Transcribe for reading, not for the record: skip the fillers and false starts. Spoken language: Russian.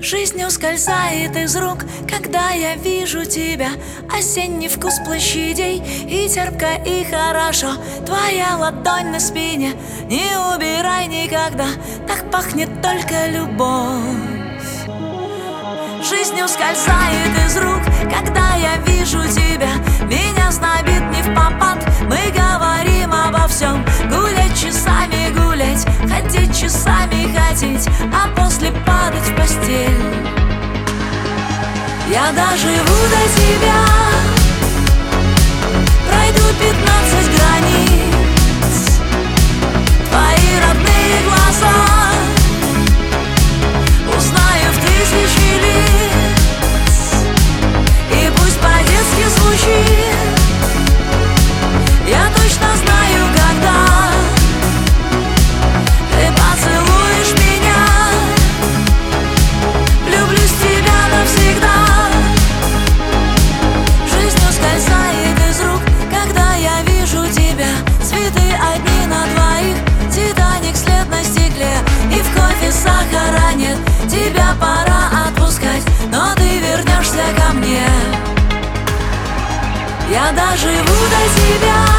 Жизнь ускользает из рук, когда я вижу тебя. Осенний вкус площадей, и терпко, и хорошо. Твоя ладонь на спине, не убирай никогда. Так пахнет только любовь. Жизнь ускользает из рук, когда я вижу тебя. Меня знобит не впопад, мы говорим обо всем. Гулять часами гулять, ходить часами ходить, а после падать в постель. Я доживу до тебя, пройду 15 границ. Твои родные глаза узнаю в 1000 лиц. И пусть по-детски звучит, я точно знаю, когда ты поцелуешь меня. Влюблюсь в тебя навсегда. Жизнь ускользает из рук, когда я вижу тебя. Цветы одни на двоих, Титаник след на стекле, и в кофе сахара нет. Тебя пора отпускать, но ты вернешься ко мне. Я доживу до тебя.